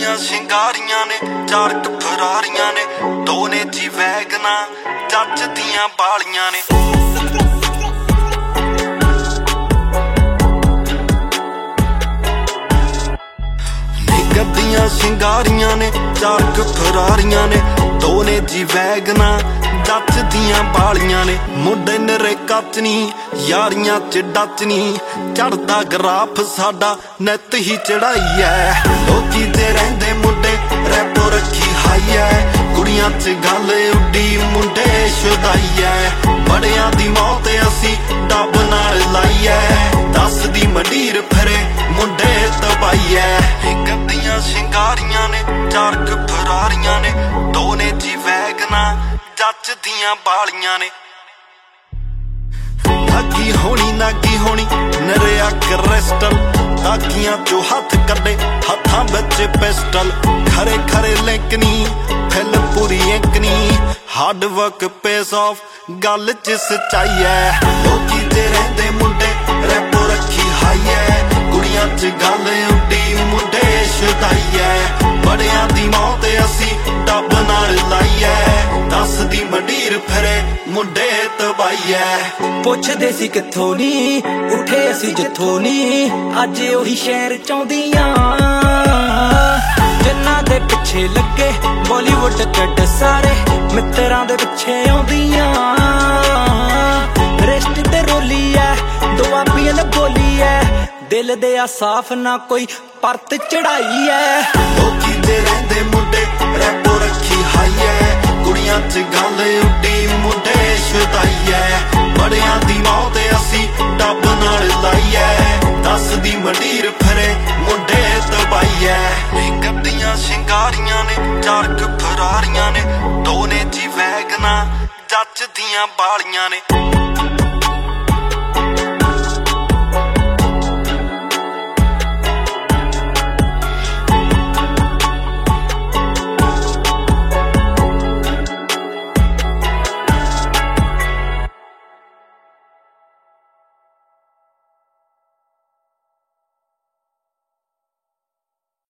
ਦੀਆਂ ਸ਼ਿੰਗਾਰੀਆਂ ਨੇ, 4 ਫਰਾਰੀਆਂ ਨੇ, 2 ਨੇ ਜੀ ਵੈਗਨਾਂ, ਜੱਜ ਦੀਆਂ ਬਾਲੀਆਂ ਨੇ। ਗੱਡੀਆਂ ਸ਼ਿੰਗਾਰੀਆਂ ਨੇ, 4 ਫਰਾਰੀਆਂ ਨੇ, 2 ਨੇ ਜੀ ਵੈਗਨਾਂ, ਜੱਜ ਦੀਆਂ ਬਾਲੀਆਂ ਨੇ। ਮੁੰਡੇ ਨਰੇ ਕੱਚ ਨੀ, ਯਾਰੀਆਂ ਚ ਡੱਚ ਨੀ, ਚੜਦਾ ਗਰਾਫ ਸਾਡਾ ਨਿੱਤ ਹੀ ਚੜਾਈ ਐ। ਲੋਕੀ ਤੇ ਰਹਿੰਦੇ ਮੁੰਡੇ ਰੈਪੋ ਰੱਖੀ ਹਾਈ ਐ, ਕੁੜੀਆਂ ਚ ਗੱਲ ਉੱਡੀ ਮੁੰਡੇ ਸ਼ੁਦਾਈ ਐ। ਬੜਿਆਂ ਦੀ ਮੌਤ ਅਸੀਂ ਡੱਬ ਨਾਲ ਲਾਈ ਐ, ਦੱਸਦੀ ਮੰਡੀਰ ਫਿਰੇ ਮੁੰਡੇ ਤਬਾਈ ਐ। ਗੱਡੀਆਂ ਸ਼ਿੰਗਾਰੀਆਂ ਨੇ, 4 ਫਰਾਰੀਆਂ ਨੇ, 2 ਨੇ ਜੀ ਵੈਗਨਾਂ, ਜੱਜ ਦੀਆਂ ਬਾਲੀਆਂ ਨੇ। ਨਾਗੀ ਹੋਣੀ ਨਰਿਆ ਕ੍ਰਿਸਟਲ, ਤਾਕੀਆਂ ਚੋਂ ਹੱਥ ਕੱਢੇ ਹੱਥਾਂ ਵਿੱਚ ਪਿਸਟਲ। ਖਰੇ ਖਰੇ ਲਿੰਕ ਨੀ, ਫਿਲ ਪੂਰੀ ਇੰਕ ਨੀ, ਹਾਰਡ ਵਰਕ ਪੇਸ ਆਫ, ਗੱਲ ਚ ਸੱਚਾਈ ਐ। ਲੋਕੀ ਤੇ ਰਹਿੰਦੇ ਮੁੰਡੇ ਰੈਪੋ ਰੱਖੀ ਹਾਈ ਐ, ਕੁੜੀਆਂ ਚ ਗੱਲ ਉੱਡੀ ਮੁੰਡੇ ਸ਼ੁਦਾਈ ਐ। ਬੜਿਆਂ ਦੀ ਮੌਤ ਅਸੀਂ ਡੱਬ ਨਾਲ ਲਾਈ ਐ, ਦੱਸਦੀ ਮੰਡੀਰ ਫਿਰੇ ਮੁੰਡੇ ਤਬਾਈ ਐ। ਪੁੱਛਦੇ ਸੀ ਕਿੱਥੋਂ ਨੀ, ਉੱਠੇ ਅਸੀਂ ਜਿੱਥੋਂ ਨੀ, ਅੱਜ ਉਹੀ ਸ਼ਹਿਰ ਚਾਹੁੰਦੀਆਂ ਜਿਨ੍ਹਾਂ ਦੇ ਪਿੱਛੇ ਲੱਗੇ ਬਾਲੀਵੁੱਡ ਕੱਢ ਸਾਰੇ ਮਿੱਤਰਾਂ ਦੇ ਪਿੱਛੇ ਆਉਂਦੀਆਂ। ਰਿਸ਼ਤੇ ਤੇ ਰੋਲੀ ਐ, ਦੁਆਬੀਆਂ ਦਾ ਬੋਲੀ ਐ, ਦਿਲ ਦੇ ਆ ਸਾਫ ਨਾ ਕੋਈ ਪਰਤ ਚੜਾਈ ਐ। ਲੋਕੀ ਤੇ ਰਹਿੰਦੇ ਮੁੰਡੇ ਰੈਪੋ ਰੱਖੀ ਹਾਈ ਐ, ਕੁੜੀਆਂ ਚ ਗੱਲ ਉੱਡੀ ਮੁੰਡੇ ਸ਼ੁਦਾਈ ਐ। ਬੜਿਆਂ ਦੀ ਮੌਤ ਅਸੀਂ ਡੱਬ ਨਾਲ ਲਾਈ ਐ, ਦੱਸਦੀ ਮੰਡੀਰ ਫਿਰੇ ਮੁੰਡੇ ਤਬਾਈ ਐ। ਗੱਡੀਆਂ ਸ਼ਿੰਗਾਰੀਆਂ ਨੇ, 4 ਫਰਾਰੀਆਂ ਨੇ, 2 ਨੇ ਜੀ ਵੈਗਨਾਂ, ਜੱਜ ਦੀਆਂ ਬਾਲੀਆਂ ਨੇ।